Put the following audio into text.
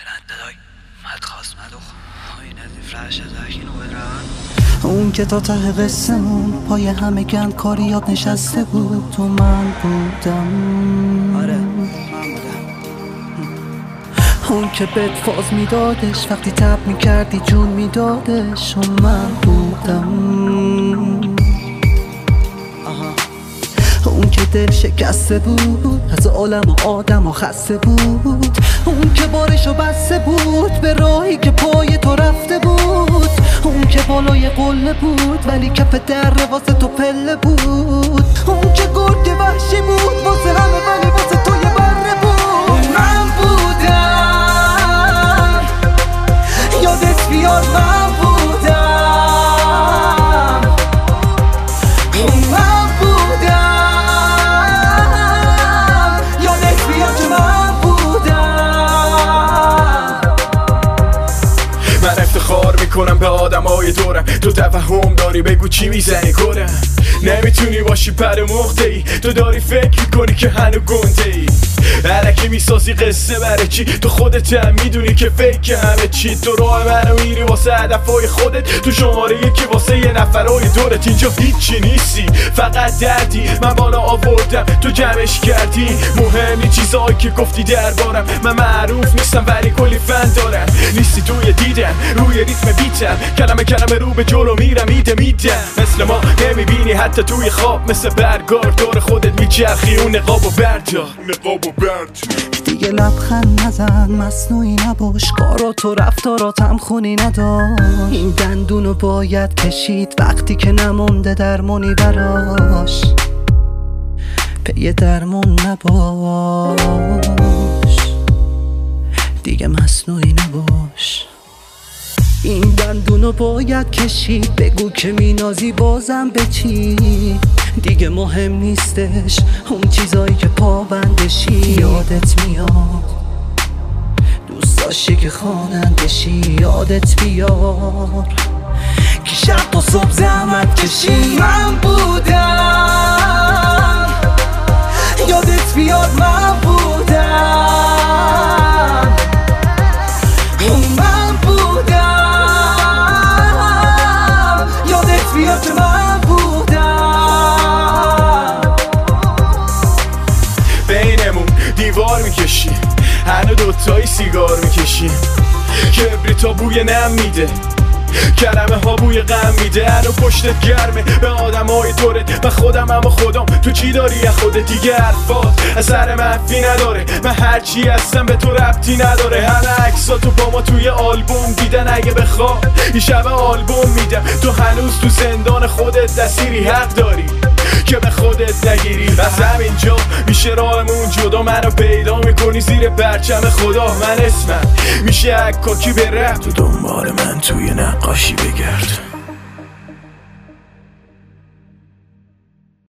اون که تا ته قصه‌مون پای همه گند کاریات نشسته بود تو من بودم. آره من بودم. اون که بهت فاز میدادش وقتی تب میکردی جون میدادش و من بودم. اون که دل شکسته بود از عالم و آدم و خسته بود. اون که بارشو بسته بود به راهی که پای تو رفته بود. اون که بالای قله بود ولی کف در واسه تو پله بود. اون که گرگ وحشی بود واسه همه ولی واسه تو یه بره بود. من بودم یادت بیاد من بودم. من بودم یادت بیاد که من بودم. من افتخار میکنم به آدمای دورم. تو تفهم داری بگو چی میزنی گرم. نمیتونی باشی پر مخته ای. تو داری فکر میکنی که هنو گنده ای. الکی میسازی قصه برای چی؟ تو خودت هم میدونی که فکر همه چی. تو راه منو میری واسه هدفای خودت. تو شماره یکی واسه یه نفرای دورت. اینجا هیچی نیستی فقط دردی. من بالا آوردم تو جمعش کردی. مهمی چیزایی که گفتی دربارم. من معروف نیستم ولی کلی فن دارم. نیستی توی دیدم روی ریتم بیتم. کلمه کلمه رو به جلو میرم میدم. مثل ما نمیبینی حتی توی خواب. مثل برگار دور خودت میچرخی. اون نقابو بردار دیگه لبخند نزن مصنوعی نباش. کارا تو رفتاراتم خونی ندار. این دندونو باید کشید وقتی که نمونده درمونی براش. پی درمون نباش دیگه مصنوعی نباش. این دندونو باید کشید. بگو که مینازی بازم به چی؟ دیگه مهم نیستش اون چیزایی که پابندشی. یادت میاد دوست داشتی که خوانندشی. یادت بیار که شب تا صبح زحمت کشی. من بودم یادت بیاد من بودم. من بودم یادت بیاد که من بودم. بینمون دیوار میکشی. هنو دوتایی سیگار میکشی. کبریتا بوی نم میده. کلمه ها بوی غم میده. هنو پشتت گرمه به آدم های دورت. من خودم اما خودم. تو چی داری از خودت؟ دیگه حرفات اثر منفی نداره. من هرچی هستم به تو ربطی نداره. همه عکسا تو با ما توی آلبوم دیدن. اگه بخواد یه شب آلبوم میدم. تو هنوز تو زندان خودت دستیری. حق داری که به خودت نگیری. از همینجا میشه راهمون جدا. منو پیدا میکنی زیر پرچم خدا. من اسمم میشه عکاکی به رپ. تو دنبال من توی نقاشی بگرد.